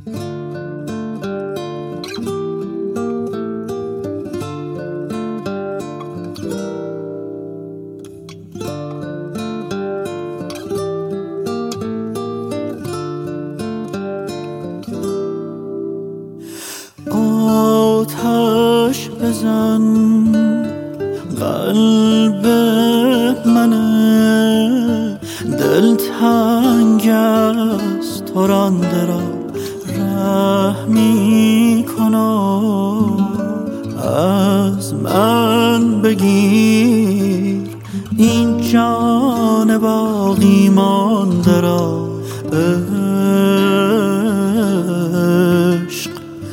آتش بزن قلب منه، دلتنگ است ترانده را رحمی کن، از من بگیر این جان باقی مانده را، عشق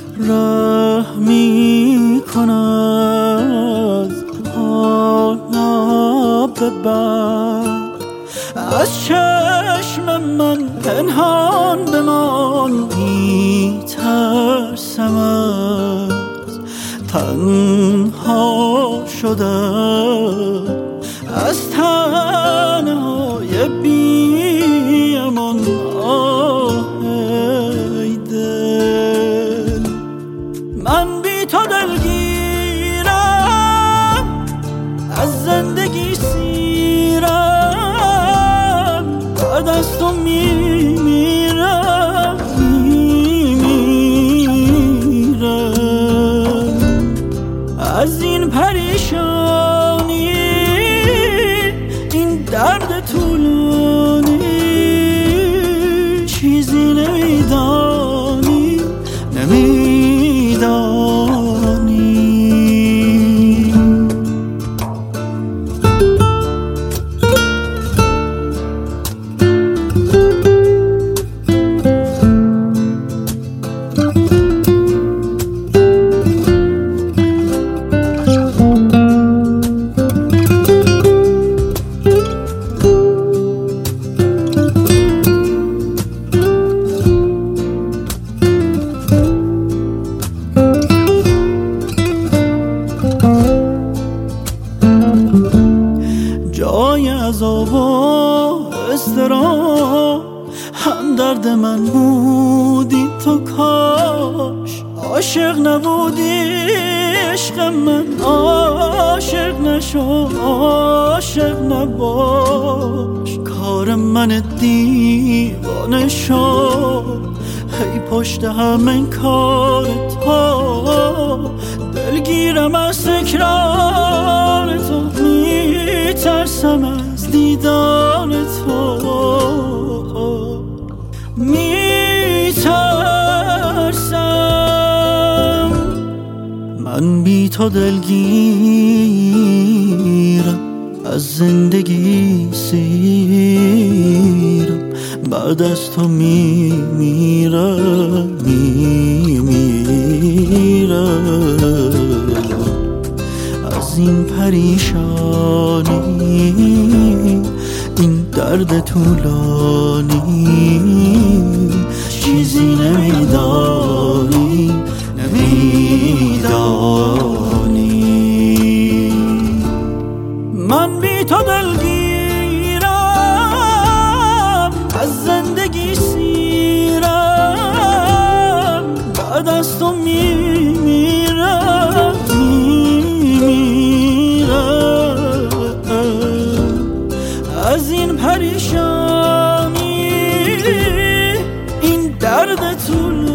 رحمی کن، از حالا به بعد از چشم من پنهان بمان، میترسم از تنها شدن، از تنهای بی امان. ای دل من بی تو دلگیرم، از زندگی سیرم، بعد از تو میمیرم، از این پریشانی، این درد طولانی، چیزی نمیدانی، نمیدانی. جای عذاب و اضطراب هم درد من بودی تو، کاش عاشق نبودی عشق من، عاشق نشو عاشق نباش، کار من دیوانه شد هی پشت همین کار تو، دلگیرم از تکرار تو، میترسم از دیدار تو، میترسم. من بی تو دلگیرم، از زندگی سیرم، بعد از تو میمیرم، از این پریشانی، این درد طولانی، چیزی نمیدانی، نمیدانی. من بی تو دلگیرم، از زندگی سیرم، بعد از تو میمیرم، از این پریشانی، این درد طول